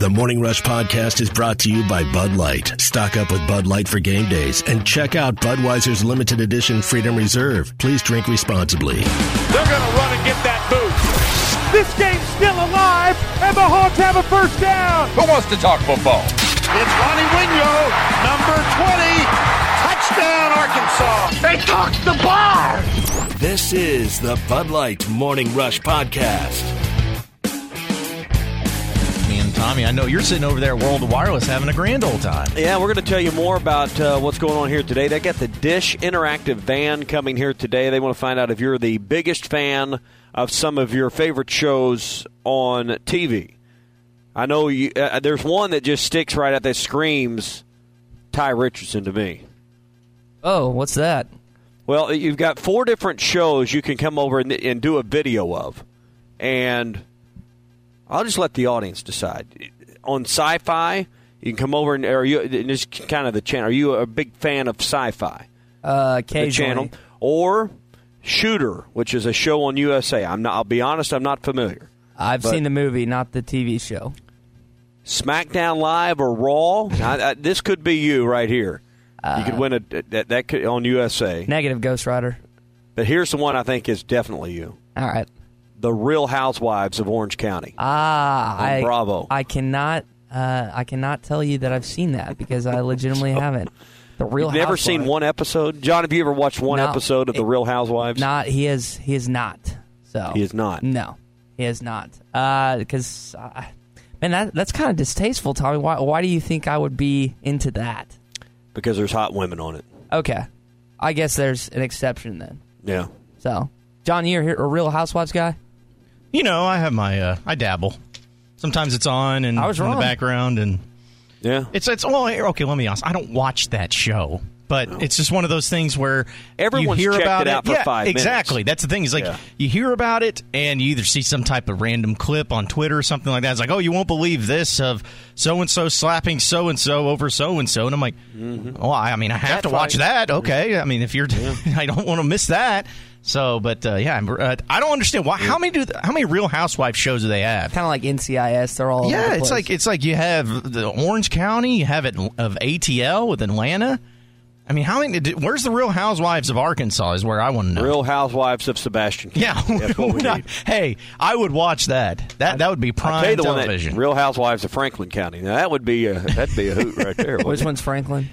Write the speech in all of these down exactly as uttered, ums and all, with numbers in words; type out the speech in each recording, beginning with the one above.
The Morning Rush Podcast is brought to you by Bud Light. Stock up with Bud Light for game days and check out Budweiser's limited edition Freedom Reserve. Please drink responsibly. They're going to run and get that boot. This game's still alive, and the Hawks have a first down. Who wants to talk football? It's Ronnie Wingo, number twenty. Touchdown, Arkansas. They took the bar. This is the Bud Light Morning Rush Podcast. Tommy, I know you're sitting over there at World Wireless having a grand old time. Yeah, we're going to tell you more about uh, what's going on here today. They got the Dish Interactive Van coming here today. They want to find out if you're the biggest fan of some of your favorite shows on T V. I know you, uh, there's one that just sticks right out that screams Ty Richardson to me. Oh, what's that? Well, you've got four different shows you can come over and, and do a video of. And I'll just let the audience decide. On Sci-Fi, you can come over and are you and this is kind of the channel. Are you a big fan of Sci-Fi? Uh, occasionally. The channel, or Shooter, which is a show on U S A. I'm not. I'll be honest. I'm not familiar. I've but seen the movie, not the T V show. SmackDown Live or Raw. I, I, this could be you right here. Uh, you could win a that, that could, on U S A. Negative, Ghost Rider. But here's the one I think is definitely you. All right. The Real Housewives of Orange County. Ah, I, Bravo. I cannot, uh, I cannot tell you that I've seen that because I legitimately haven't. The Real You've never Housewives. seen one episode, John? Have you ever watched one no, episode of The Real Housewives? Not. He is. He is not. So he is not. No, he is not. Because, uh, uh, man, that, that's kind of distasteful, Tommy. Why? Why do you think I would be into that? Because there's hot women on it. Okay, I guess there's an exception then. Yeah. So, John, you're a Real Housewives guy? You know, I have my, uh, I dabble. Sometimes it's on and I was in wrong. the background, and yeah, it's it's. Well, okay, let me be honest. I don't watch that show, but no. It's just one of those things where everyone's you hear checked about it out for yeah, five minutes. Exactly. That's the thing. Is like yeah. you hear about it, and you either see some type of random clip on Twitter or something like that. It's like, oh, you won't believe this of so and so slapping so and so over so and so, and I'm like, mm-hmm. oh, I mean, I have that to watch fight. that. Okay, I mean, if you're, yeah. I don't want to miss that. So, but uh, yeah, uh, I don't understand why. How many do the, how many Real Housewives shows do they have? Kind of like N C I S. They're all yeah. over the It's place. like it's like you have the Orange County, you have it of A T L with Atlanta. I mean, how many? Where's the Real Housewives of Arkansas? Is where I want to know. Real Housewives of Sebastian County. Yeah, that's what we not, need. Hey, I would watch that. That that would be prime I'll tell you the television. One that, Real Housewives of Franklin County. Now that would be a that'd be a hoot right there. Which one's Franklin?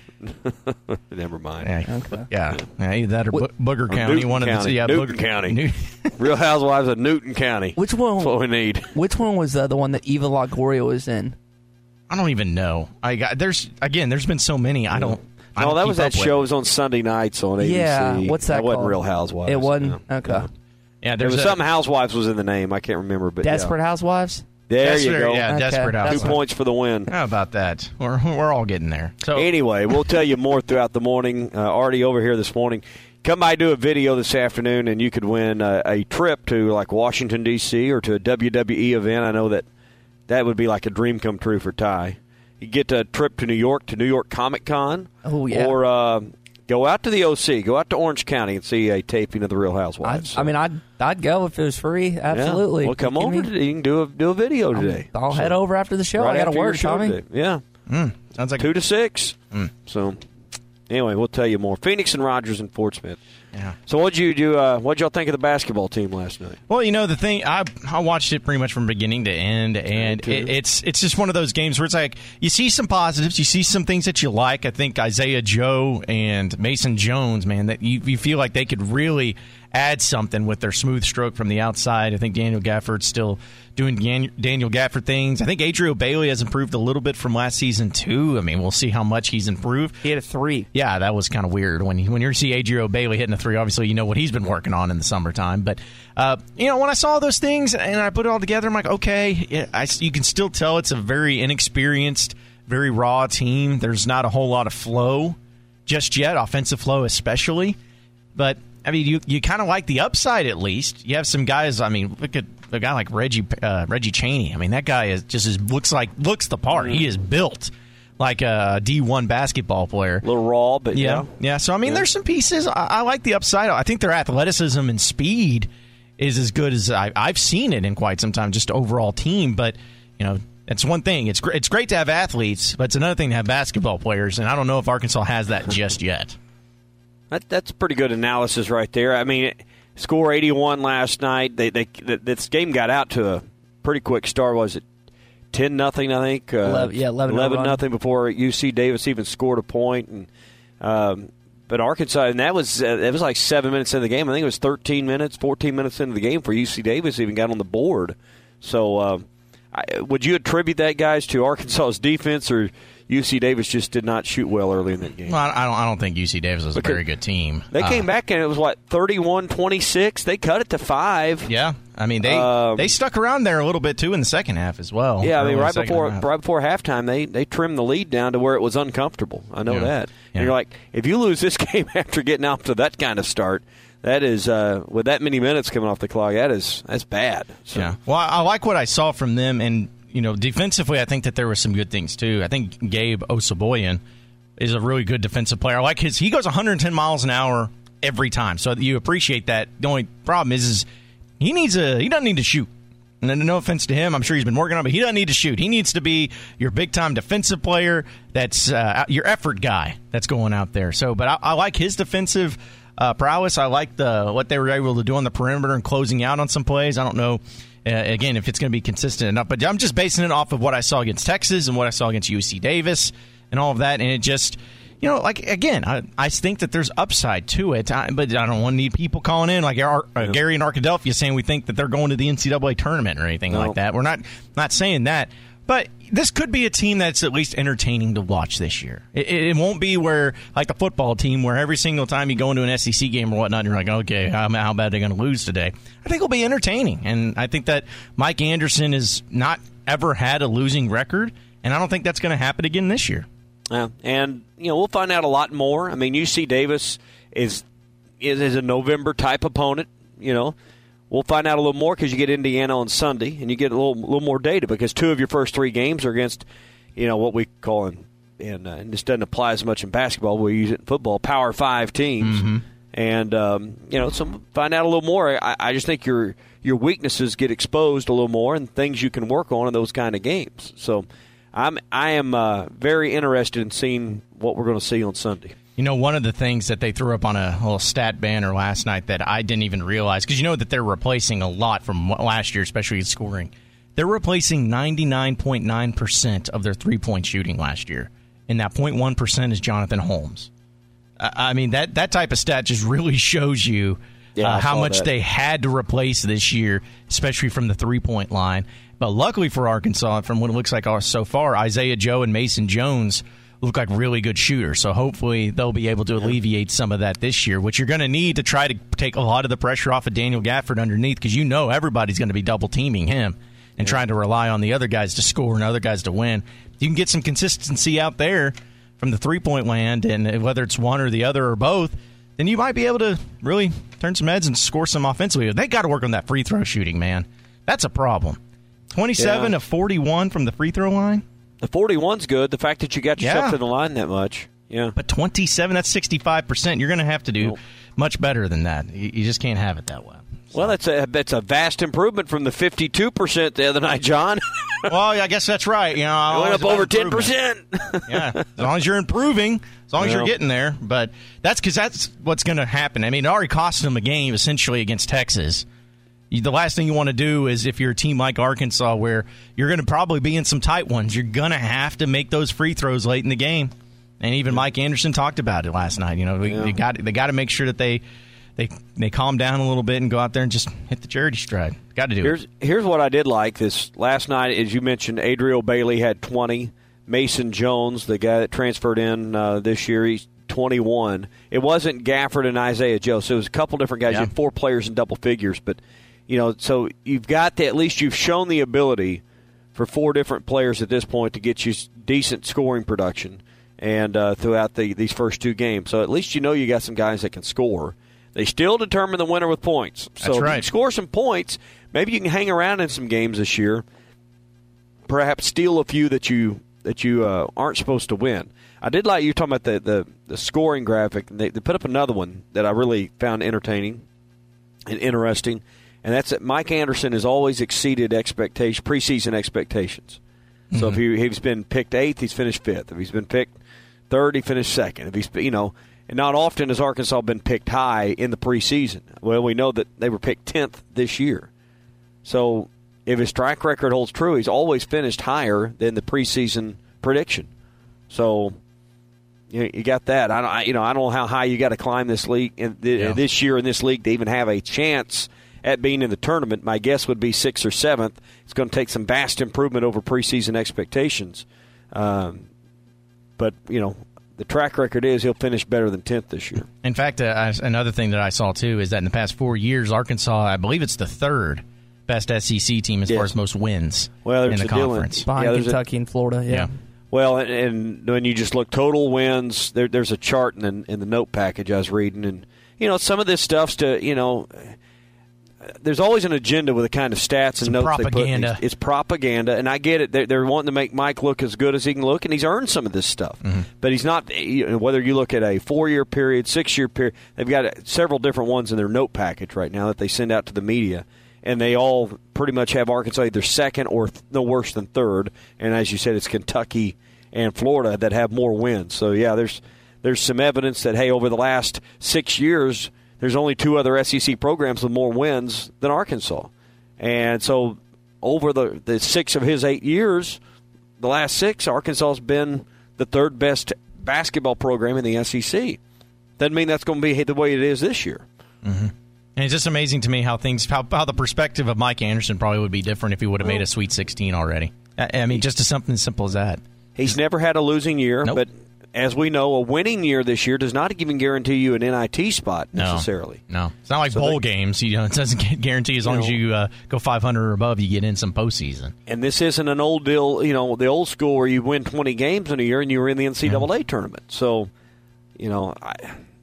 Never mind. Yeah, okay. yeah, yeah, either that or Bo- Booger or County. Newton one of County. the yeah, Newton Booger County. New- Real Housewives of Newton County. Which one? That's what we need. Which one was uh, the one that Eva Longoria was in? I don't even know. I got there's again. There's been so many. I don't. I No, don't that keep was that up with. show. It was on Sunday nights on A B C. Yeah, what's that That wasn't called? Real Housewives. It wasn't? Yeah. Okay. Yeah. Yeah, There there's was a, something Housewives was in the name. I can't remember, but Desperate yeah. Housewives? There Desperate, you go. Yeah, Okay, Desperate that's Housewives. Two points for the win. How about that? We're we're all getting there. So Anyway, we'll tell you more throughout the morning. Uh, Artie over here this morning. Come by, do a video this afternoon, and you could win a, a trip to like Washington, D C or to a W W E event. I know that that would be like a dream come true for Ty. You get a trip to New York, to New York Comic Con. Oh, yeah. Or uh, go out to the O C, go out to Orange County and see a taping of The Real Housewives. I'd, I mean, I'd I'd go if it was free. Absolutely. Yeah. Well, come You over kidding me? today. You can do a, do a video today. I'll So, head over after the show. right I got after to your work, show Tommy. today. Yeah. mm, sounds like Two to six. Mm. So, anyway, we'll tell you more. Phoenix and Rogers and Fort Smith. yeah. So, what'd you do? Uh, what'd y'all think of the basketball team last night? Well, you know the thing, I I watched it pretty much from beginning to end, and it, it's it's just one of those games where it's like you see some positives, you see some things that you like. I think Isaiah Joe and Mason Jones, man, that you, you feel like they could really add something with their smooth stroke from the outside. I think Daniel Gafford's still doing Dan- Daniel Gafford things. I think Adriel Bailey has improved a little bit from last season too. I mean, we'll see how much he's improved. He had a three. Yeah, that was kind of weird. When you, when you see Adriel Bailey hitting a three, obviously you know what he's been working on in the summertime. But, uh, you know, when I saw those things and I put it all together, I'm like, okay, yeah, I, you can still tell it's a very inexperienced, very raw team. There's not a whole lot of flow just yet, offensive flow especially. But, I mean, you, you kind of like the upside at least. You have some guys, I mean, look at a guy like Reggie uh, Reggie Chaney. I mean, that guy is just is, looks like looks the part. He is built like a D one basketball player. A little raw, but Yeah, yeah. yeah. So I mean, Yeah. there's some pieces. I, I like the upside. I think their athleticism and speed is as good as I, I've seen it in quite some time. Just overall team, but you know, It's one thing. It's great. It's great to have athletes, but it's another thing to have basketball players. And I don't know if Arkansas has that just yet. That, that's pretty good analysis right there. I mean, score eighty-one last night. They they this game got out to a pretty quick start. Was it ten nothing? I think. Uh, eleven, yeah, eleven, eleven nothing before U C Davis even scored a point. And um, but Arkansas, and that was uh, it was like seven minutes into the game. I think it was thirteen minutes, fourteen minutes into the game for U C Davis even got on the board. So. Uh, I, would you attribute that, guys, to Arkansas's defense, or U C Davis just did not shoot well early in that game? Well, I don't. I don't think U C Davis was because a very good team. They came uh, back and it was what thirty-one twenty-six. They cut it to five. Yeah, I mean they um, they stuck around there a little bit too in the second half as well. Yeah, I mean right before half. right before halftime, they they trimmed the lead down to where it was uncomfortable. I know yeah. that. Yeah. And you're like, if you lose this game after getting off to that kind of start. That is, uh, with that many minutes coming off the clock, that is that's bad. So. Yeah. Well, I like what I saw from them, and you know, defensively, I think that there were some good things too. I think Gabe Osaboyan is a really good defensive player. I like his. He goes one hundred ten miles an hour every time, so you appreciate that. The only problem is, is he needs a. He doesn't need to shoot. And no offense to him, I'm sure he's been working on it, but he doesn't need to shoot. He needs to be your big-time defensive player. That's uh, your effort guy that's going out there. So, but I, I like his defensive. Uh, prowess. I like the what they were able to do on the perimeter and closing out on some plays. I don't know, uh, again, if it's going to be consistent enough, but I'm just basing it off of what I saw against Texas and what I saw against U C Davis and all of that. And it just, you know, like, again, I, I think that there's upside to it, I, but I don't want to need people calling in like our, uh, Gary and Arkadelphia saying we think that they're going to the N C double A tournament or anything no. like that. We're not not saying that. But this could be a team that's at least entertaining to watch this year. It, it won't be where, like the football team, where every single time you go into an S E C game or whatnot, you're like, okay, how, how bad are they going to lose today? I think it'll be entertaining. And I think that Mike Anderson has not ever had a losing record, and I don't think that's going to happen again this year. Yeah, and, you know, we'll find out a lot more. I mean, U C Davis is is, is a November-type opponent, you know. We'll find out a little more because you get Indiana on Sunday, and you get a little little more data because two of your first three games are against, you know, what we call in, in uh, and this doesn't apply as much in basketball. We use it in football, Power Five teams, mm-hmm. and um, you know, so find out a little more. I, I just think your your weaknesses get exposed a little more, and things you can work on in those kind of games. So, I'm I am uh, very interested in seeing what we're going to see on Sunday. You know, one of the things that they threw up on a little stat banner last night that I didn't even realize, because you know that they're replacing a lot from last year, especially in scoring. They're replacing ninety-nine point nine percent of their three-point shooting last year, and that zero point one percent is Jonathan Holmes. I mean, that, that type of stat just really shows you yeah, uh, how much that. they had to replace this year, especially from the three-point line. But luckily for Arkansas, from what it looks like so far, Isaiah Joe and Mason Jones look like really good shooters, so hopefully they'll be able to alleviate some of that this year, which you're going to need to try to take a lot of the pressure off of Daniel Gafford underneath, because you know everybody's going to be double-teaming him and yeah. trying to rely on the other guys to score and other guys to win. You can get some consistency out there from the three-point land, and whether it's one or the other or both, then you might be able to really turn some heads and score some offensively. They got to work on that free throw shooting, man. That's a problem. twenty-seven yeah. of forty-one from the free throw line. The forty-one's good. The fact that you got yourself yeah. to the line that much. Yeah. But twenty-seven, that's sixty-five percent. You're going to have to do much better than that. You, you just can't have it that way. So. Well, that's a that's a vast improvement from the fifty-two percent the other night, John. Well, I guess that's right. You know, it went up over ten percent. Yeah, as long as you're improving, as long as well, you're getting there. But that's because that's what's going to happen. I mean, it already cost them a game, essentially, against Texas. The last thing you want to do is, if you're a team like Arkansas, where you're going to probably be in some tight ones, you're going to have to make those free throws late in the game. And even Mike Anderson talked about it last night. You know, we, yeah. they got they got to make sure that they they they calm down a little bit and go out there and just hit the charity stride. Got to do here's, it. Here's what I did like this last night. As you mentioned, Adriel Bailey had twenty. Mason Jones, the guy that transferred in uh, this year, he's twenty-one. It wasn't Gafford and Isaiah Joe, so it was a couple different guys. Yeah. You had four players in double figures, but you know, so you've got the, at least you've shown the ability for four different players at this point to get you decent scoring production, and uh, throughout the, these first two games. So at least you know you got some guys that can score. They still determine the winner with points. So That's right. if you score some points, maybe you can hang around in some games this year. Perhaps steal a few that you that you uh, aren't supposed to win. I did like you talking about the, the, the scoring graphic. They, they put up another one that I really found entertaining and interesting. And that's that Mike Anderson has always exceeded expectation, preseason expectations. So mm-hmm. if, he, if he's been picked eighth, he's finished fifth. If he's been picked third, he finished second. If he's, you know, and not often has Arkansas been picked high in the preseason. Well, we know that they were picked tenth this year. So if his track record holds true, he's always finished higher than the preseason prediction. So you, you got that. I don't, I, you know, I don't know how high you got to climb this league in, yeah. this year in this league to even have a chance at being in the tournament. My guess would be sixth or seventh. It's going to take some vast improvement over preseason expectations. Um, but you know. The track record is he'll finish better than tenth this year. In fact, uh, another thing that I saw, too, is that in the past four years, Arkansas, I believe it's the third best S E C team as yes. far as most wins well, in the conference. In, behind yeah, Kentucky a, and Florida, yeah. yeah. Well, and, and when you just look total wins, there, there's a chart in the, in the note package I was reading. And, you know, some of this stuff's to, you know, there's always an agenda with the kind of stats and it's notes propaganda. they put. It's propaganda, and I get it. They're, they're wanting to make Mike look as good as he can look, and he's earned some of this stuff. Mm-hmm. But he's not, you know, whether you look at a four-year period, six-year period, they've got several different ones in their note package right now that they send out to the media, and they all pretty much have Arkansas either second or th- no worse than third. And as you said, it's Kentucky and Florida that have more wins. So, yeah, there's there's some evidence that, hey, over the last six years – there's only two other S E C programs with more wins than Arkansas. And so over the, the six of his eight years, the last six, Arkansas has been the third best basketball program in the S E C. Doesn't mean that's going to be the way it is this year. Mm-hmm. And it's just amazing to me how things, how, how the perspective of Mike Anderson probably would be different if he would have made a Sweet sixteen already. I, I mean, just as something as simple as that. He's never had a losing year, nope. but as we know, a winning year this year does not even guarantee you an N I T spot necessarily. No, no. It's not like so bowl they, games. You know, it doesn't guarantee as long you as know, you uh, go five hundred or above, you get in some postseason. And this isn't an old deal, you know, the old school where you win twenty games in a year and you were in the N C double A yeah. tournament. So, you know, I,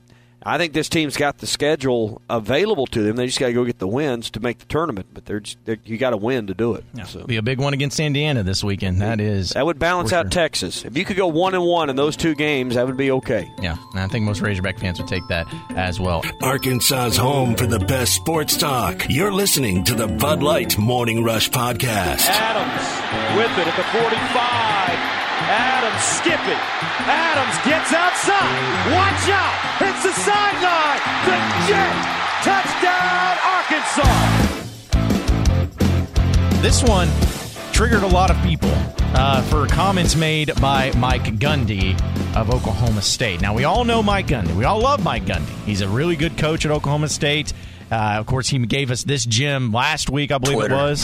I think this team's got the schedule available to them. They just got to go get the wins to make the tournament. But they're, just, they're you got to win to do it. Yeah. So. Be a big one against Indiana this weekend. That is that would balance out sure. Texas. If you could go one and one in those two games, that would be okay. Yeah, and I think most Razorback fans would take that as well. Arkansas's home for the best sports talk. You're listening to the Bud Light Morning Rush Podcast. Adams with it at the forty-five. Adams skipping. Adams gets outside. Watch out. Hits the sideline. The jet. Touchdown, Arkansas. This one triggered a lot of people uh, for comments made by Mike Gundy of Oklahoma State. Now, we all know Mike Gundy. We all love Mike Gundy. He's a really good coach at Oklahoma State. Uh, of course, he gave us this gym last week, I believe Twitter. it was.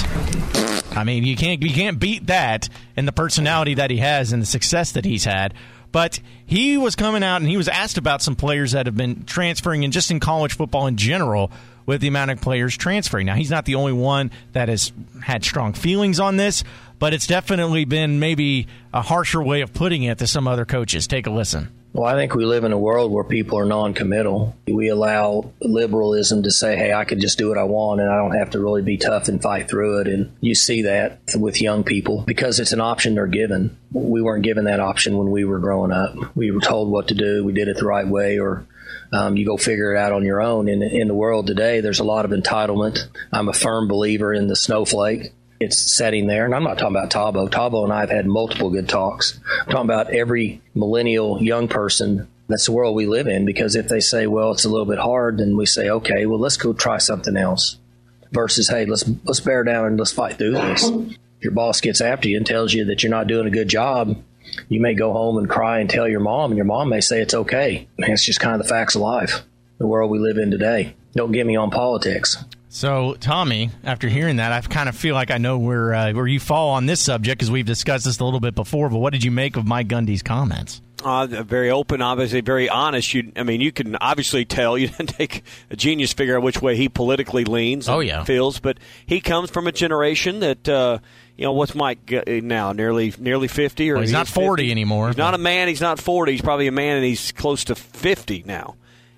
I mean, you can't you can't beat that and the personality that he has and the success that he's had. But he was coming out and he was asked about some players that have been transferring, and just in college football in general, with the amount of players transferring. Now, he's not the only one that has had strong feelings on this, but it's definitely been maybe a harsher way of putting it to some other coaches. Take a listen. Well, I think we live in a world where people are non-committal. We allow liberalism to say, hey, I could just do what I want and I don't have to really be tough and fight through it. And you see that with young people because it's an option they're given. We weren't given that option when we were growing up. We were told what to do. We did it the right way, or um, you go figure it out on your own. In, in the world today, there's a lot of entitlement. I'm a firm believer in the snowflake. It's setting there, and I'm not talking about Tabo. Tabo and I have had multiple good talks. I'm talking about every millennial young person. That's the world we live in, because if they say, well, it's a little bit hard, then we say, okay, well, let's go try something else. Versus, hey, let's let's bear down and let's fight through this. If your boss gets after you and tells you that you're not doing a good job, you may go home and cry and tell your mom, and your mom may say it's okay. And it's just kind of the facts of life, the world we live in today. Don't get me on politics. So, Tommy, after hearing that, I kind of feel like I know where uh, where you fall on this subject, because we've discussed this a little bit before. But what did you make of Mike Gundy's comments? Uh, very open, obviously, very honest. You, I mean, you can obviously tell. You didn't take a genius to figure out which way he politically leans. Oh, and yeah. feels. But he comes from a generation that, uh, you know, what's Mike now? Nearly, nearly fifty, or well, he's not forty fifty anymore. He's not a man. He's not forty. He's probably a man, and he's close to fifty now.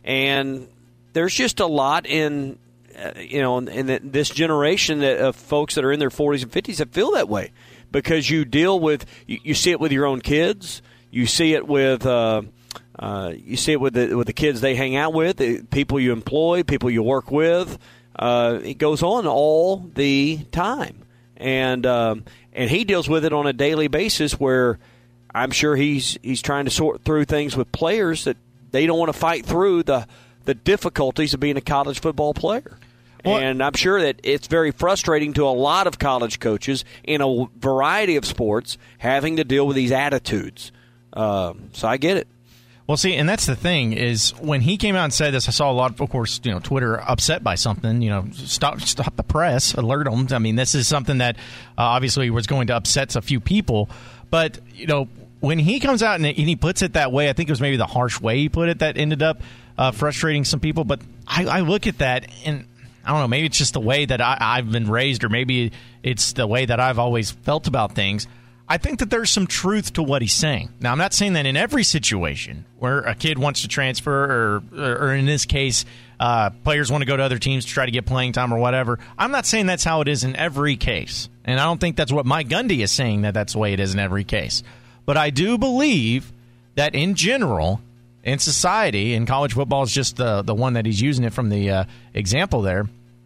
And there's just a lot in. Uh, you know, in, in this generation that, of folks that are in their forties and fifties that feel that way, because you deal with, you, you see it with your own kids, you see it with, uh, uh, you see it with the with the kids they hang out with, the people you employ, people you work with. Uh, it goes on all the time, and um, And he deals with it on a daily basis where I'm sure he's he's trying to sort through things with players that they don't want to fight through the, the difficulties of being a college football player. Well, and I'm sure that it's very frustrating to a lot of college coaches in a variety of sports having to deal with these attitudes. Uh, so I get it. Well, see, and that's the thing is when he came out and said this, I saw a lot of, of course, you know, Twitter upset by something. You know, stop, stop the press, alert them. I mean, this is something that uh, obviously was going to upset a few people. But you know, when he comes out and he puts it that way, I think it was maybe the harsh way he put it that ended up uh, frustrating some people. But I, I look at that and I don't know, maybe it's just the way that I, I've been raised, or maybe it's the way that I've always felt about things. I think that there's some truth to what he's saying. Now, I'm not saying that in every situation where a kid wants to transfer, or, or in this case, uh, players want to go to other teams to try to get playing time or whatever. I'm not saying that's how it is in every case. And I don't think that's what Mike Gundy is saying, that that's the way it is in every case. But I do believe that in general, in society, and college football is just the, the one that he's using it from the uh, example there,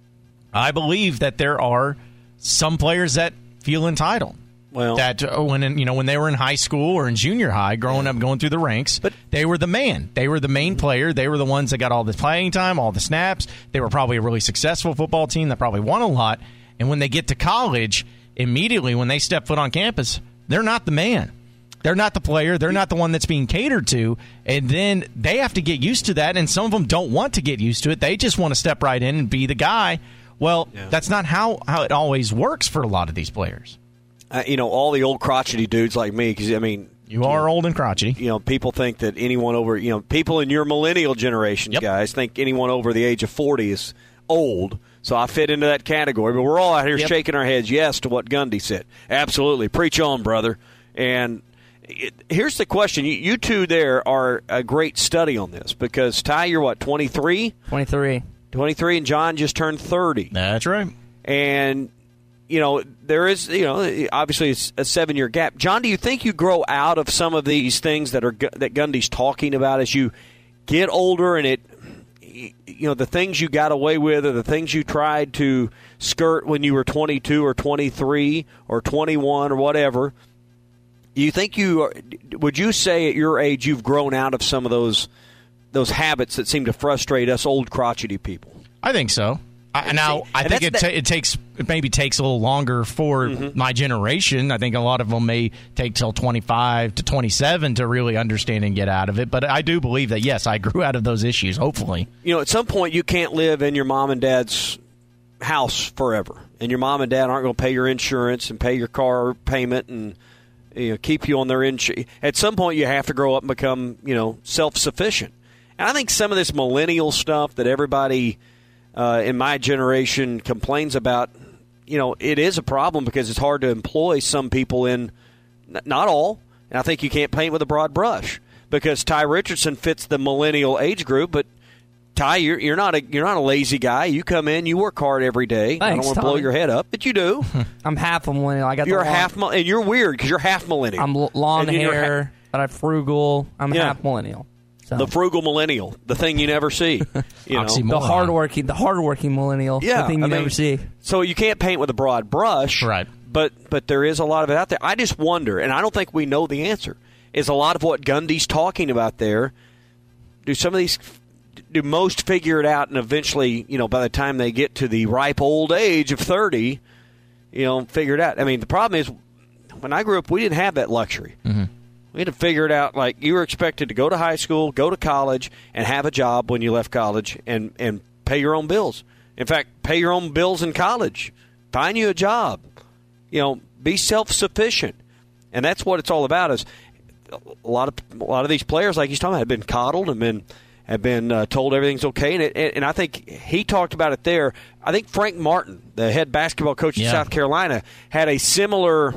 I believe that there are some players that feel entitled. Well, that uh, when you know when they were in high school or in junior high, growing up, going through the ranks, but they were the man. They were the main player. They were the ones that got all the playing time, all the snaps. They were probably a really successful football team that probably won a lot. And when they get to college, immediately when they step foot on campus, they're not the man. They're not the player. They're not the one that's being catered to. And then they have to get used to that. And some of them don't want to get used to it. They just want to step right in and be the guy. Well, yeah. that's not how, how it always works for a lot of these players. Uh, you know, all the old crotchety dudes like me, because, I mean... You are you know, old and crotchety. You know, people think that anyone over... You know, people in your millennial generation, yep. guys, think anyone over the age of forty is old. So I fit into that category. But we're all out here yep. shaking our heads yes to what Gundy said. Absolutely. Preach on, brother. And it, here's the question. You, you two there are a great study on this, because, Ty, you're what, twenty-three? twenty-three. twenty-three, and John just turned thirty. That's right. And, you know, there is, you know, obviously it's a seven-year gap. John, do you think you grow out of some of these things that are that Gundy's talking about as you get older, and it, you know, the things you got away with or the things you tried to skirt when you were twenty-two or twenty-three or twenty-one or whatever? Do you think you are, would you say at your age you've grown out of some of those those habits that seem to frustrate us old crotchety people? I think so. I, now, I think it, ta- it takes it maybe takes a little longer for mm-hmm. my generation. I think a lot of them may take till twenty-five to twenty-seven to really understand and get out of it. But I do believe that, yes, I grew out of those issues, hopefully. You know, at some point you can't live in your mom and dad's house forever. And your mom and dad aren't going to pay your insurance and pay your car payment and, you know, keep you on their insurance. At some point you have to grow up and become, you know, self-sufficient. And I think some of this millennial stuff that everybody uh, in my generation complains about, you know, it is a problem because it's hard to employ some people in, not all, and I think you can't paint with a broad brush, because Ty Richardson fits the millennial age group, but Ty, you're, you're not a you're not a lazy guy. You come in, you work hard every day. Thanks, I don't want to blow your head up, but you do. I'm half a millennial. I got you're the long, half, and you're weird because you're half millennial. I'm long and hair, ha- but I'm frugal. I'm yeah. half millennial. So. The frugal millennial, the thing you never see. You know? The hardworking, the hardworking millennial, yeah, the thing you I mean, never see. So you can't paint with a broad brush, right? But but there is a lot of it out there. I just wonder, and I don't think we know the answer. Is a lot of what Gundy's talking about there? Do some of these? Do most figure it out, and eventually, you know, by the time they get to the ripe old age of thirty, you know, figure it out? I mean, the problem is, when I grew up, we didn't have that luxury. Mm-hmm. We had to figure it out. Like, you were expected to go to high school, go to college, and have a job when you left college, and, and pay your own bills. In fact, pay your own bills in college. Find you a job. You know, be self-sufficient. And that's what it's all about. Is a lot of a lot of these players, like he's talking about, have been coddled and been have been uh, told everything's okay. And, it, and I think he talked about it there. I think Frank Martin, the head basketball coach in yeah. South Carolina, had a similar,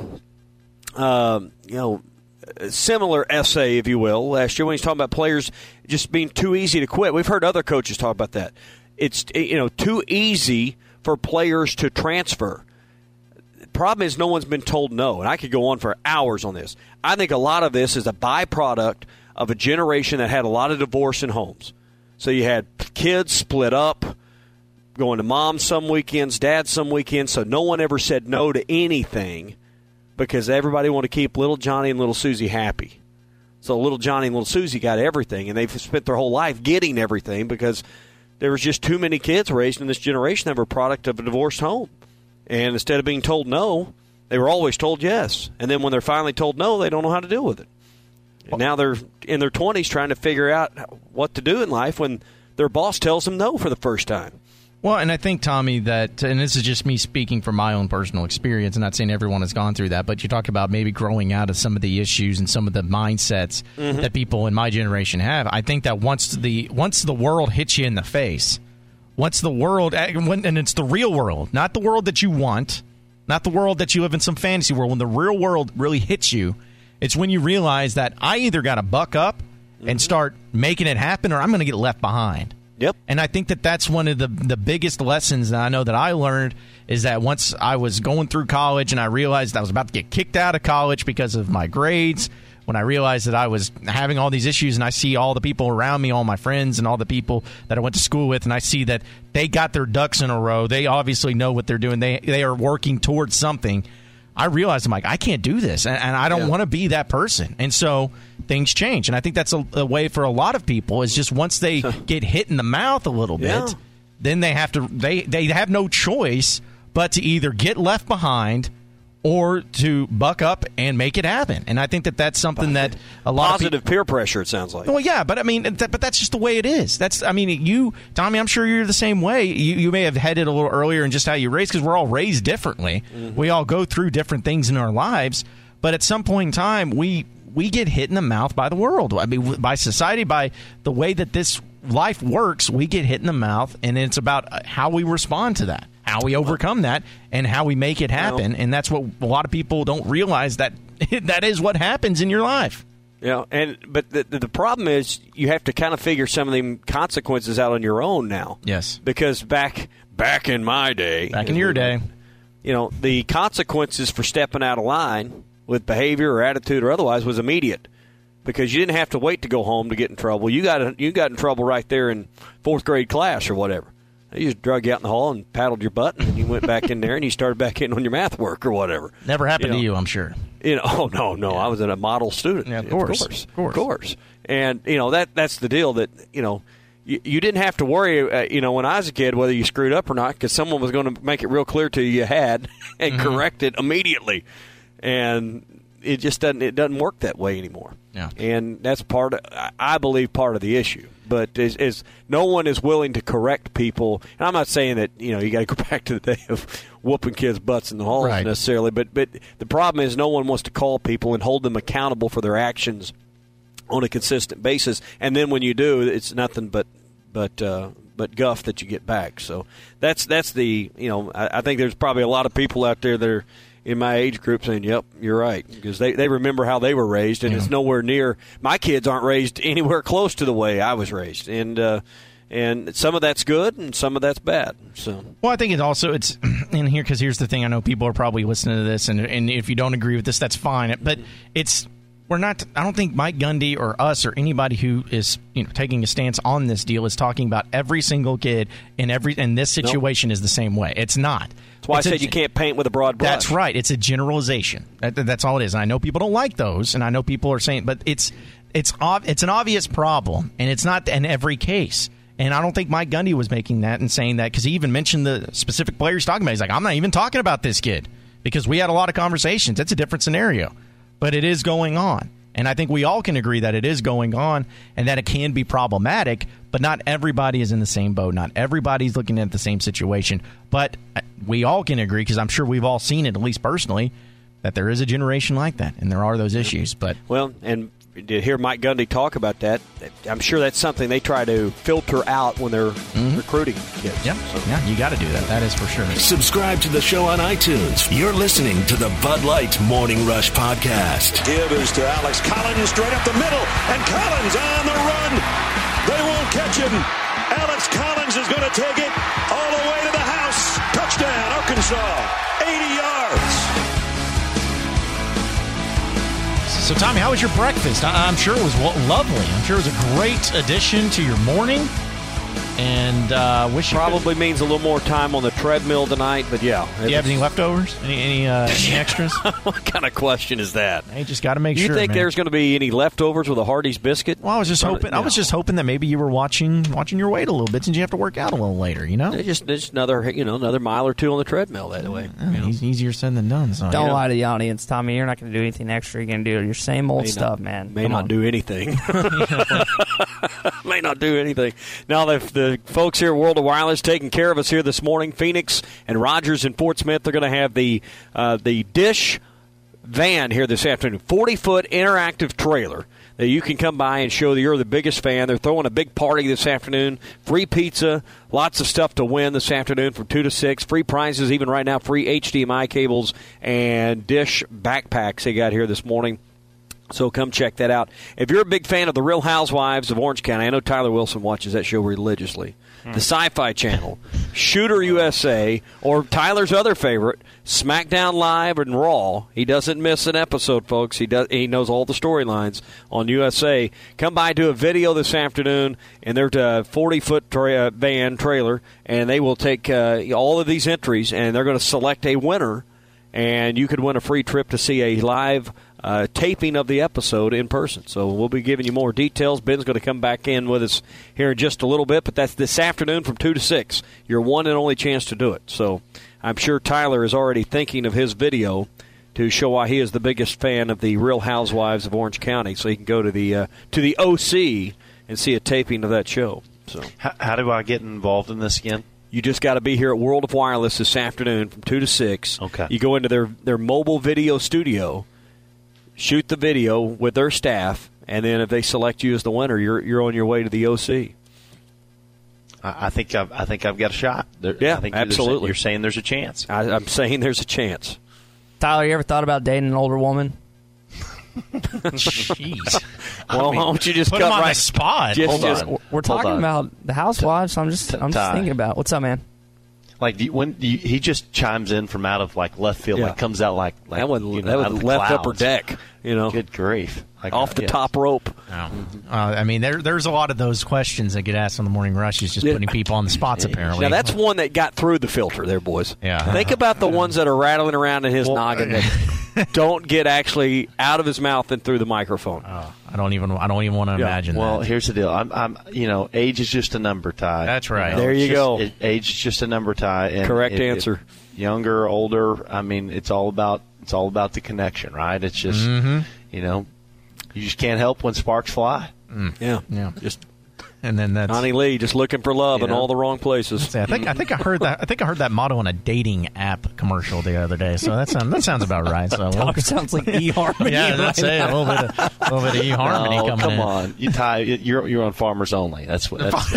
um, you know, a similar essay, if you will, last year when he's talking about players just being too easy to quit. We've heard other coaches talk about that. It's, you know, too easy for players to transfer. The problem is no one's been told no, and I could go on for hours on this. I think a lot of this is a byproduct of a generation that had a lot of divorce in homes. So you had kids split up, going to mom some weekends, dad some weekends, so no one ever said no to anything because everybody wanted to keep little Johnny and little Susie happy. So little Johnny and little Susie got everything, and they've spent their whole life getting everything because there was just too many kids raised in this generation that were a product of a divorced home. And instead of being told no, they were always told yes. And then when they're finally told no, they don't know how to deal with it. And now they're in their twenties trying to figure out what to do in life when their boss tells them no for the first time. Well, and I think, Tommy, that, and this is just me speaking from my own personal experience, and not saying everyone has gone through that, but you talk about maybe growing out of some of the issues and some of the mindsets mm-hmm. that people in my generation have. I think that once the once the world hits you in the face, once the world, and it's the real world, not the world that you want, not the world that you live in some fantasy world, when the real world really hits you, it's when you realize that I either got to buck up mm-hmm. and start making it happen, or I'm going to get left behind. Yep. And I think that that's one of the, the biggest lessons that I know that I learned is that once I was going through college and I realized I was about to get kicked out of college because of my grades, when I realized that I was having all these issues and I see all the people around me, all my friends and all the people that I went to school with, and I see that they got their ducks in a row. They obviously know what they're doing. They they are working towards something. I realized, I'm like, I can't do this, and, and I don't yeah. want to be that person. And so things change. And I think that's a, a way for a lot of people is just once they get hit in the mouth a little bit, yeah. then they have to they, they have no choice but to either get left behind or to buck up and make it happen. And I think that that's something that a lot Positive of people, peer pressure, it sounds like. Well, yeah, but I mean, that, but that's just the way it is. That's, I mean, you, Tommy, I'm sure you're the same way. You, you may have had it a little earlier in just how you raised, because we're all raised differently. Mm-hmm. We all go through different things in our lives, but at some point in time, we we get hit in the mouth by the world. I mean, by society, by the way that this life works, we get hit in the mouth, and it's about how we respond to that, how we overcome that, and how we make it happen. And that's what a lot of people don't realize, that that is what happens in your life. Yeah, and but the the problem is you have to kind of figure some of the consequences out on your own now. Yes. Because back back in my day, back in your day, you know, the consequences for stepping out of line with behavior or attitude or otherwise was immediate. Because you didn't have to wait to go home to get in trouble. You got you got in trouble right there in fourth grade class or whatever. They just drug you out in the hall and paddled your butt, and you went back in there and you started back in on your math work or whatever. Never happened you know, to you, I'm sure. You know, oh no, no, yeah. I was a model student. Yeah, of course, of course, of course, of course. And you know that that's the deal, that you know you, you didn't have to worry. Uh, you know, when I was a kid, whether you screwed up or not, because someone was going to make it real clear to you you had and mm-hmm. correct it immediately, and it just doesn't it doesn't work that way anymore. Yeah. And that's part of, I believe, part of the issue. But is, is no one is willing to correct people. And I'm not saying that, you know, you got to go back to the day of whooping kids' butts in the halls right. necessarily. But but the problem is no one wants to call people and hold them accountable for their actions on a consistent basis. And then when you do, it's nothing but but uh, but guff that you get back. So that's that's the, you know, I, I think there's probably a lot of people out there that are in my age group saying, yep, you're right, because they, they remember how they were raised, and yeah. it's nowhere near. My kids aren't raised anywhere close to the way I was raised, and uh, and some of that's good and some of that's bad. So, well, I think it also it's in here because here's the thing. I know people are probably listening to this, and and if you don't agree with this, that's fine. But it's we're not. I don't think Mike Gundy or us or anybody who is you know taking a stance on this deal is talking about every single kid in every and this situation nope. is the same way. It's not. That's why it's I said a, you can't paint with a broad brush. That's right. It's a generalization. That, that's all it is. And I know people don't like those, and I know people are saying, but it's it's it's an obvious problem, and it's not in every case. And I don't think Mike Gundy was making that and saying that, because he even mentioned the specific player he's talking about. He's like, I'm not even talking about this kid, because we had a lot of conversations. It's a different scenario, but it is going on. And I think we all can agree that it is going on and that it can be problematic, but not everybody is in the same boat. Not everybody's looking at the same situation. But we all can agree, because I'm sure we've all seen it, at least personally, that there is a generation like that, and there are those issues. But well, and to hear Mike Gundy talk about that, I'm sure that's something they try to filter out when they're mm-hmm. recruiting kids. Yeah, so. yeah, you got to do that. That is for sure. Subscribe to the show on iTunes. You're listening to the Bud Light Morning Rush podcast. Give is to Alex Collins straight up the middle, and Collins on the run. They won't catch him. Alex Collins is going to take it all the way to the house. Touchdown, Arkansas, eighty yards. So, Tommy, how was your breakfast? I'm sure it was lovely. I'm sure it was a great addition to your morning. And uh, wish you Probably means a little more time on the treadmill tonight, but yeah. Do you have any leftovers? Any any, uh, any extras? What kind of question is that? Hey, just got to make you sure. You think man. there's going to be any leftovers with a Hardee's biscuit? Well, I was just hoping. No. I was just hoping that maybe you were watching watching your weight a little bit since you have to work out a little later. You know, it's just it's another you know another mile or two on the treadmill that way. Yeah, you know? Easier said than done. So, Don't you know. lie to the audience, Tommy. You're not going to do anything extra. You're going to do your same old may stuff, not, man. May Come not on. do anything. May not do anything. Now, the, the folks here at World of Wireless taking care of us here this morning. Phoenix and Rogers and Fort Smith, they're going to have the uh, the Dish van here this afternoon. forty-foot interactive trailer that you can come by and show that you're the biggest fan. They're throwing a big party this afternoon. Free pizza, lots of stuff to win this afternoon from two to six. Free prizes even right now, free H D M I cables and Dish backpacks they got here this morning. So come check that out. If you're a big fan of The Real Housewives of Orange County, I know Tyler Wilson watches that show religiously. The Sci-Fi Channel, Shooter U S A, or Tyler's other favorite, SmackDown Live and Raw. He doesn't miss an episode, folks. He does. He knows all the storylines on U S A. Come by, do a video this afternoon in their forty-foot tra- van trailer, and they will take uh, all of these entries, and they're going to select a winner, and you could win a free trip to see a live Uh, taping of the episode in person. So we'll be giving you more details. Ben's going to come back in with us here in just a little bit, but that's this afternoon from two to six. Your one and only chance to do it. So I'm sure Tyler is already thinking of his video to show why he is the biggest fan of the Real Housewives of Orange County, so he can go to the uh, to the O C and see a taping of that show. So how, how do I get involved in this again? You just got to be here at World of Wireless this afternoon from two to six. Okay. You go into their, their mobile video studio, shoot the video with their staff, and then if they select you as the winner, you're you're on your way to the O C. I, I think I've, I think I've got a shot. There, yeah, I think absolutely. You're saying there's a chance. I, I'm saying there's a chance. Tyler, you ever thought about dating an older woman? Jeez. Well, I mean, why don't you just put cut him on right the spot? Just, Hold just, on. We're talking on. about the housewives, so I'm just I'm just Ty. thinking about what's up, man. Like do you, when do you, he just chimes in from out of like left field, Yeah. like comes out like, like that was, you know, that out was of the left clouds. upper deck. You know, Good grief! Like, off the yes. top rope. Oh. Uh, I mean, there, there's a lot of those questions that get asked on the morning rush. Is just Yeah. putting people on the spots, apparently. Now that's one that got through the filter, there, boys. Yeah. Think about the ones that are rattling around in his Well, noggin that don't get actually out of his mouth and through the microphone. Oh, I don't even. I don't even want to Yeah. imagine. Well, that. here's the deal. I'm, I'm, you know, age is just a number, Ty. That's right. know, There it's you just- go. It, age is just a number, Ty. And Correct it- it- answer. younger, older. I mean, it's all about it's all about the connection, right? It's just Mm-hmm. you know, you just can't help when sparks fly. Yeah, Yeah. Just And then that's. Connie Lee just looking for love You in know? all the wrong places. I think I think I heard that I think I heard that motto in a dating app commercial the other day. So that sounds that sounds about right. So we'll, It sounds like eHarmony. yeah, that's it. A little bit of a little bit of eHarmony Oh, coming come in. on, you Ty, you're you're on Farmers Only. That's what. That's,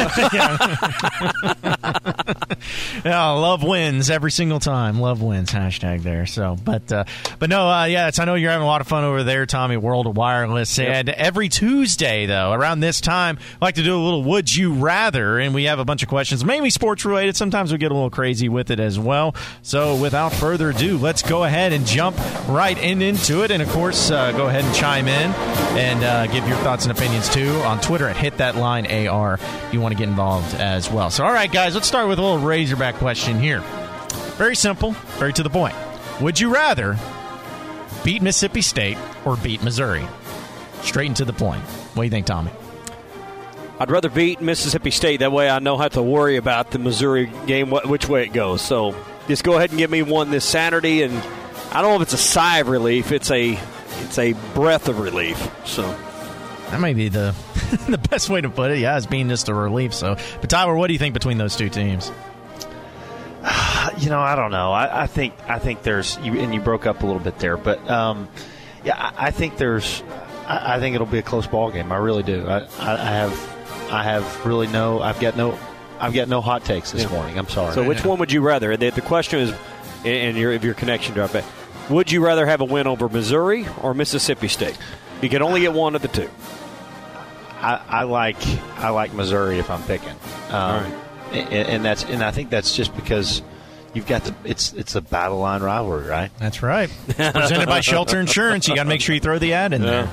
Yeah, love wins every single time. Love wins hashtag there. So, but uh, but no, uh, yeah, it's, I know you're having a lot of fun over there, Tommy. World of Wireless, Yep. and every Tuesday though, around this time, I like to do a little Would You Rather, and we have a bunch of questions, mainly sports related. Sometimes we get a little crazy with it as well. So, without further ado, let's go ahead and jump right in into it. And of course, uh, go ahead and chime in and uh, give your thoughts and opinions too on Twitter at Hit That Line A R if you want to get involved as well. So, all right, guys, let's start with a little Razorback question here. Very simple, very to the point. Would you rather beat Mississippi State or beat Missouri? Straight and to the point. What do you think, Tommy? I'd rather beat Mississippi State. That way I don't have to worry about the Missouri game, wh- which way it goes. So just go ahead and give me one this Saturday. And I don't know if it's a sigh of relief. It's a it's a breath of relief. So That might be the the best way to put it. Yeah, it's being just a relief. So, but Tyler, what do you think between those two teams? you know, I don't know. I, I think I think there's you, and you broke up a little bit there, but um, yeah, I, I think there's. I, I think it'll be a close ball game. I really do. I, I, I have I have really no. I've got no. I've got no hot takes this Yeah. morning. I'm sorry. So which one would you rather? The, the question is, and your if your connection dropped back, would you rather have a win over Missouri or Mississippi State? You can only get one of the two. I, I like I like Missouri if I'm picking. Um, All right. and, and that's and I think that's just because you've got the it's it's a battle line rivalry, right? That's right. It's presented by Shelter Insurance. You got to make sure you throw the ad in there.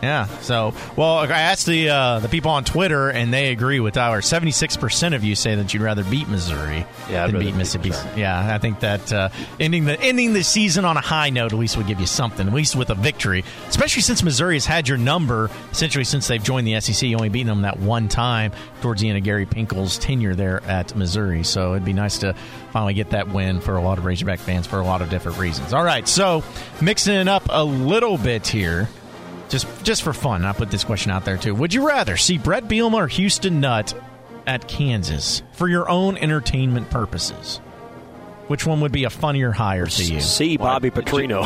Yeah. So, well, I asked the uh, the people on Twitter, and they agree with our seventy-six percent of you say that you'd rather beat Missouri yeah, than beat Mississippi. Beat yeah, I think that uh, ending the ending the season on a high note at least would give you something, at least with a victory, especially since Missouri has had your number essentially since they've joined the S E C, only beating them that one time towards the end of Gary Pinkel's tenure there at Missouri. So it'd be nice to finally get that win for a lot of Razorback fans for a lot of different reasons. All right, so mixing it up a little bit here. Just just for fun, I'll put this question out there, too. Would you rather see Brett Bielema or Houston Nutt at Kansas for your own entertainment purposes? Which one would be a funnier hire to you? See Bobby Petrino.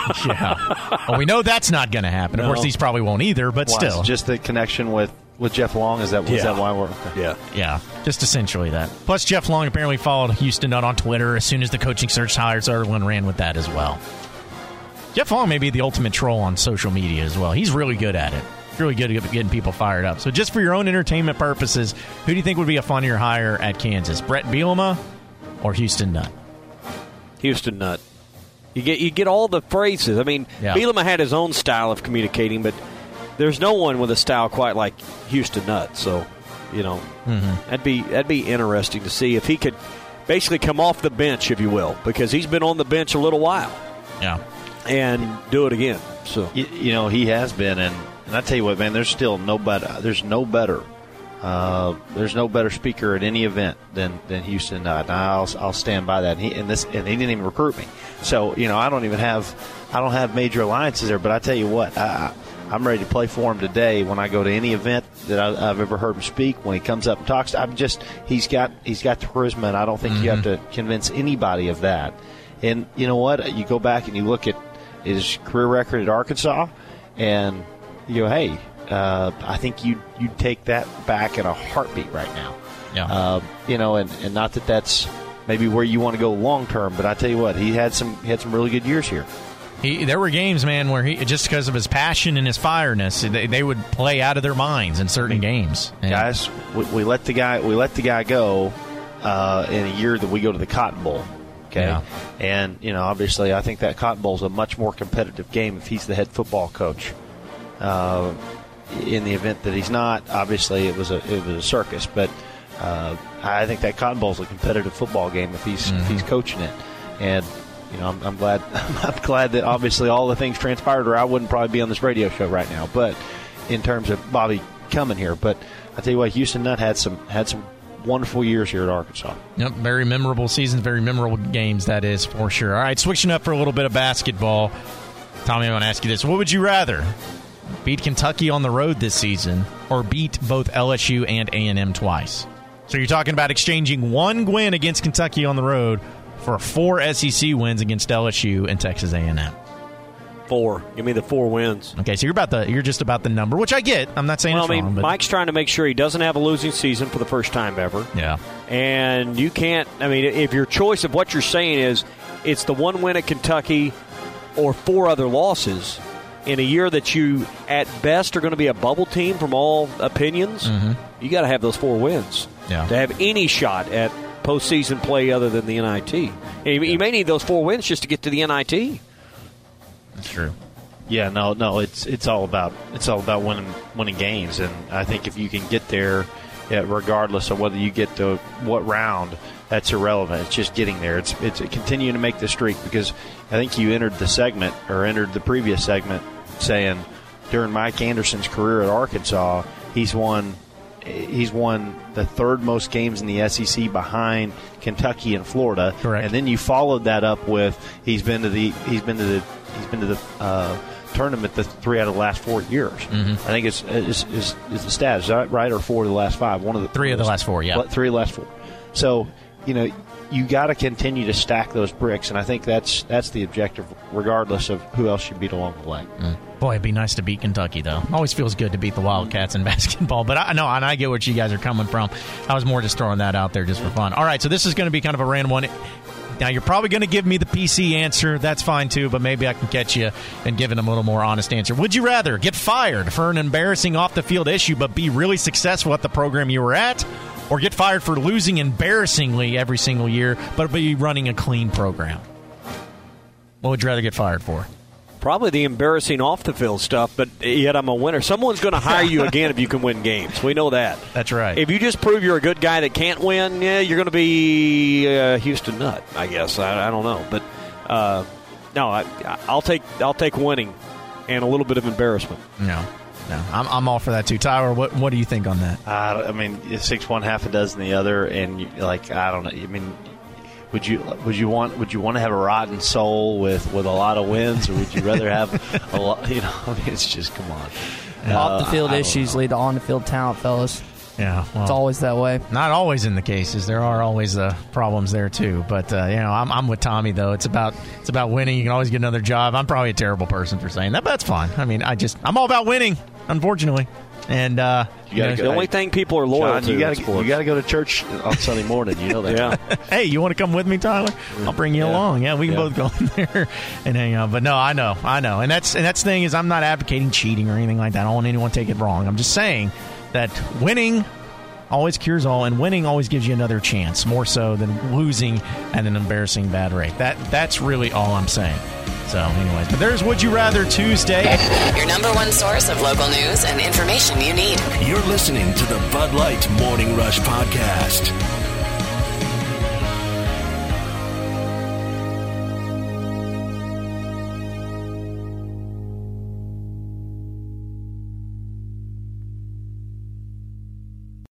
Yeah. Well, we know that's not going to happen. Of No. course, these probably won't either, but Why? still. Just the connection with, with Jeff Long? Is that, was Yeah. that why we're okay? Yeah. Yeah, just essentially that. Plus, Jeff Long apparently followed Houston Nutt on Twitter as soon as the coaching search hires article and ran with that as well. Jeff Long may be the ultimate troll on social media as well. He's really good at it. Really good at getting people fired up. So just for your own entertainment purposes, who do you think would be a funnier hire at Kansas? Brett Bielema or Houston Nutt? Houston Nutt. You get you get all the phrases. I mean, Yeah. Bielema had his own style of communicating, but there's no one with a style quite like Houston Nutt. So, you know, Mm-hmm. that'd be that'd be interesting to see if he could basically come off the bench, if you will, because he's been on the bench a little while. Yeah. And do it again. So You, you know, he has been, and, and I tell you what, man, there's still no better. There's no better. Uh, there's no better speaker at any event than, than Houston Nutt. And I'll I'll stand by that. And he and this and he didn't even recruit me, so you know I don't even have I don't have major alliances there. But I tell you what, I, I'm ready to play for him today. When I go to any event that I, I've ever heard him speak, when he comes up and talks, I'm just he's got he's got the charisma, and I don't think mm-hmm. you have to convince anybody of that. And you know what? You go back and you look at his career record at Arkansas, and you go, hey, uh, I think you you take that back in a heartbeat right now. Yeah. Uh, you know, and, and not that that's maybe where you want to go long term, but I tell you what, he had some he had some really good years here. He, there were games, man, where he just because of his passion and his fireness, they, they would play out of their minds in certain I mean, games. And guys, we, we let the guy we let the guy go uh, in a year that we go to the Cotton Bowl. Okay, yeah. And you know, obviously, I think that Cotton Bowl is a much more competitive game if he's the head football coach. Uh, in the event that he's not, obviously, it was a it was a circus. But uh, I think that Cotton Bowl is a competitive football game if he's mm-hmm. if he's coaching it. And you know, I'm, I'm glad I'm glad that obviously all the things transpired, or I wouldn't probably be on this radio show right now. But in terms of Bobby coming here, but I tell you what, Houston Nutt had some had some. wonderful years here at Arkansas. Yep, very memorable seasons, very memorable games, that is for sure. All right, switching up for a little bit of basketball. Tommy, I want to ask you this. What would you rather, beat Kentucky on the road this season or beat both L S U and A and M twice? So you're talking about exchanging one win against Kentucky on the road for four S E C wins against L S U and Texas A and M. Four. Give me the four wins. Okay, so you're about the you're just about the number, which I get. I'm not saying well, it's I mean, wrong. But Mike's trying to make sure he doesn't have a losing season for the first time ever. Yeah. And you can't, I mean, if your choice of what you're saying is it's the one win at Kentucky or four other losses in a year that you, at best, are going to be a bubble team from all opinions, mm-hmm. you got to have those four wins yeah. to have any shot at postseason play other than the N I T. And you may need those four wins just to get to the N I T. That's true. Yeah, no, no, it's it's all about it's all about winning winning games, and I think if you can get there, yeah, regardless of whether you get to what round, that's irrelevant. It's just getting there. It's it's continuing to make the streak, because I think you entered the segment or entered the previous segment saying during Mike Anderson's career at Arkansas, he's won he's won the third most games in the S E C behind Kentucky and Florida. Correct. And then you followed that up with he's been to the he's been to the he's been to the uh, tournament the three out of the last four years. Mm-hmm. I think it's is, is is the stat, is that right, or four of the last five? One of the three of the last four, yeah. Three of the last four. So, you know, you got to continue to stack those bricks, and I think that's that's the objective, regardless of who else you beat along the way. Mm. Boy, it'd be nice to beat Kentucky, though. Always feels good to beat the Wildcats in basketball. But I know, and I get where you guys are coming from. I was more just throwing that out there just for fun. All right, so this is going to be kind of a random one. Now, you're probably going to give me the P C answer. That's fine, too, but maybe I can catch you and give it a little more honest answer. Would you rather get fired for an embarrassing off-the-field issue but be really successful at the program you were at, or get fired for losing embarrassingly every single year but be running a clean program? What would you rather get fired for? Probably the embarrassing off-the-field stuff, but yet I'm a winner. Someone's going to hire you again if you can win games. We know that. That's right. If you just prove you're a good guy that can't win, yeah, you're going to be a Houston Nut, I guess. I, I don't know. But, uh, no, I, I'll take I'll take winning and a little bit of embarrassment. No. No, I'm, I'm all for that, too. Tyler, what what do you think on that? Uh, I mean, six one, half a dozen the other, and, you, like, I don't know. I mean, Would you would you want would you want to have a rotten soul with, with a lot of wins, or would you rather have a lot? You know, I mean, it's just come on. Uh, Off the field I, I issues lead to on the field talent, fellas. Yeah, well, it's always that way. Not always in the cases. There are always uh, problems there too. But uh, you know, I'm, I'm with Tommy though. It's about it's about winning. You can always get another job. I'm probably a terrible person for saying that, but that's fine. I mean, I just I'm all about winning, unfortunately. And uh, you gotta, you know, the only thing people are loyal John, to. You got you got to go to church on Sunday morning. You know that. Yeah. Hey, you want to come with me, Tyler? I'll bring you yeah. along. Yeah, we can yeah. both go in there and hang out. But no, I know, I know, and that's and that's the thing is I'm not advocating cheating or anything like that. I don't want anyone to take it wrong. I'm just saying that winning always cures all, and winning always gives you another chance, more so than losing at an embarrassing bad rate. That that's really all I'm saying. So, anyways, but there's Would You Rather Tuesday. Your number one source of local news and information you need. You're listening to the Bud Light Morning Rush Podcast.